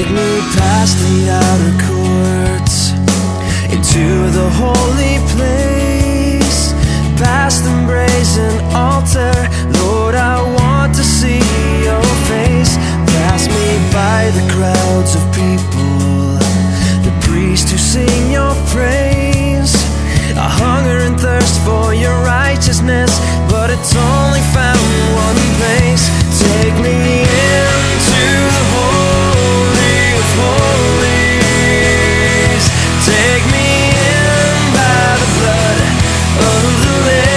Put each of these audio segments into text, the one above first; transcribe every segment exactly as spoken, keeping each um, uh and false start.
Take me past the outer courts, into the holy place, past the brazen altar. Lord, I want to see your face. Pass me by the crowds of people, the priests who sing your praise. I hunger and thirst for your righteousness, but it's only found one place. Take me into the holy of holies. Take me in by the blood of the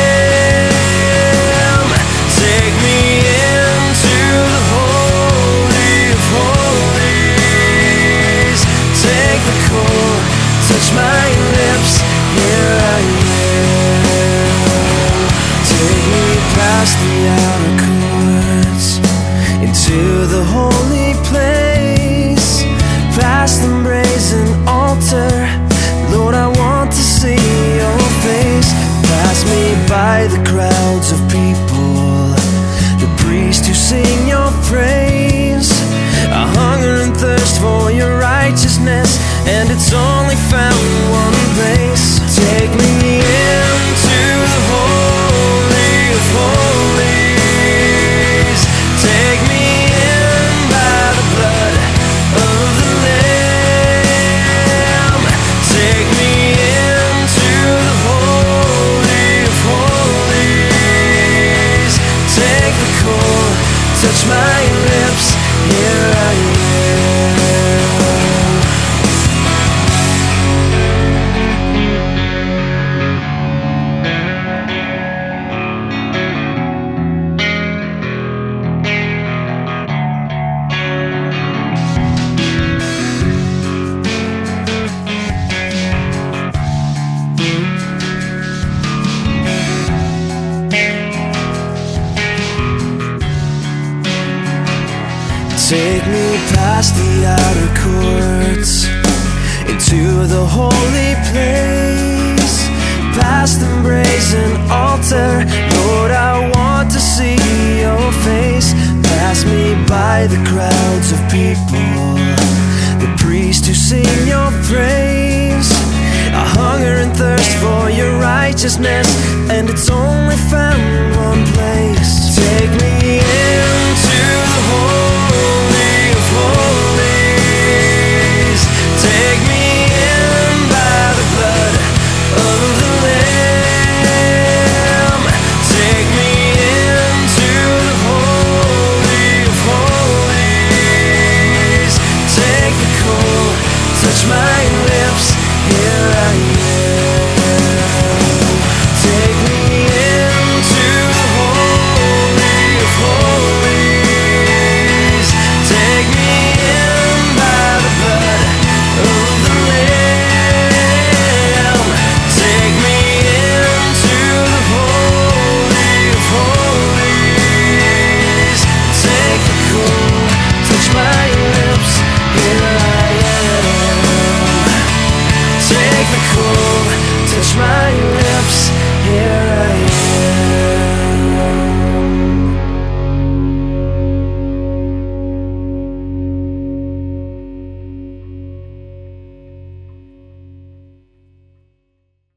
Lamb. Take me into the holy of holies. Take the core, touch my lips, here I am. Take me past the outer courts, into the holy place, past the brazen altar. Lord, I want to see your face. Pass me by the crowds of people, the priests who sing your praise. I hunger and thirst for your righteousness, and it's only found one place. Take me into the holy of holies. Take me in by the blood of the Lamb. Take me into the holy of holies. Take the core, touch my lips, here I am. Take me past the outer courts, into the holy place, past the brazen altar. Lord, I want to see your face. Pass me by the crowds of people, the priests who sing your praise. I hunger and thirst for your righteousness, and it's only found one place. Take me into the holy of holies. Take me in by the blood of the Lamb. Take me into the holy of holies. Take the core, touch my lips, here I am. Take me into the holy of holies. Take me in by the blood of the Lamb. Take me into the holy of holies. Take the core, touch my lips, here I am. Take the core, touch my lips.